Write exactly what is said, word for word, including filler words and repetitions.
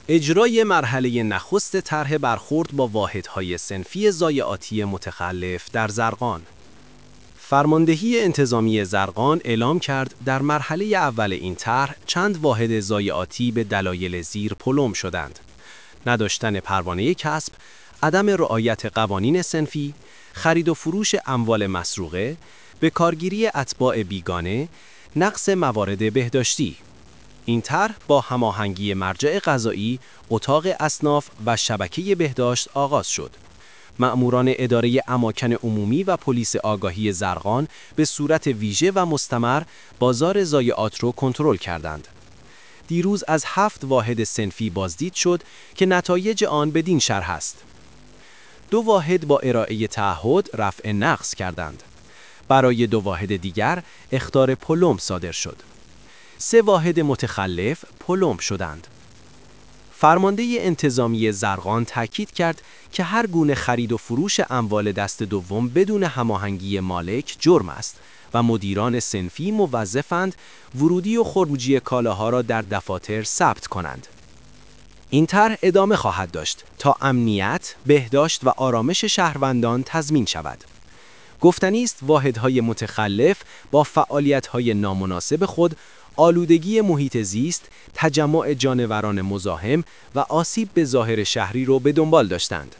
اجرای مرحله نخست طرح برخورد با واحدهای صنفی ضایعاتی متخلف در زرقان. فرماندهی انتظامی زرقان اعلام کرد در مرحله اول این طرح چند واحد ضایعاتی به دلایل زیر پلم شدند: نداشتن پروانه کسب، عدم رعایت قوانین صنفی، خرید و فروش اموال مسروقه، به کارگیری اتباع بیگانه، نقص موارد بهداشتی. این طرح با هماهنگی مرجع قضایی، اتاق اصناف و شبکه بهداشت آغاز شد. مأموران اداره اماکن عمومی و پلیس آگاهی زرقان به صورت ویژه و مستمر بازار ضایعات را کنترل کردند. دیروز از هفت واحد صنفی بازدید شد که نتایج آن بدین شرح است: دو واحد با ارائه تعهد رفع نقص کردند. برای دو واحد دیگر اخطار پلم صادر شد. سه واحد متخلف پلم شدند. فرمانده انتظامی زرقان تاکید کرد که هر گونه خرید و فروش اموال دست دوم بدون هماهنگی مالک جرم است و مدیران صنفی موظفند ورودی و خروجی کالاها را در دفاتر ثبت کنند. این طرح ادامه خواهد داشت تا امنیت، بهداشت و آرامش شهروندان تضمین شود. گفتنی است واحدهای متخلف با فعالیت‌های نامناسب خود آلودگی محیط زیست، تجمع جانوران مزاحم و آسیب به ظاهر شهری را به دنبال داشتند.